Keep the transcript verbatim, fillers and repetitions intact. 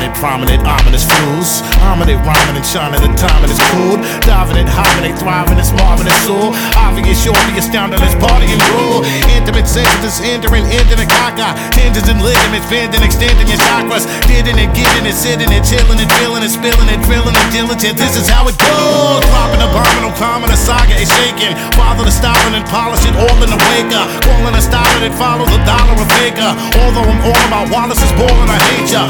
Dominant, prominent, ominous fools. Ominous, rhyming and shining, the timing is cool. Diving and hopping, they thriving, it's marvelous soul. Obvious, sure, be astounding, it's party and rule. Intimate sentences, hindering, ending the caca. Tendons and ligaments, bending, extending your chakras. Didn't it, getting it, sitting it, chilling it, feeling it, spilling it, drilling it, diligent. This is how it goes. Dropping a bomb, no common, a saga is shaking. Father to stopping and polish it, all in the wake up. Calling a style it, follow the dollar or faker. Although I'm all about Wallace is balling, I hate ya.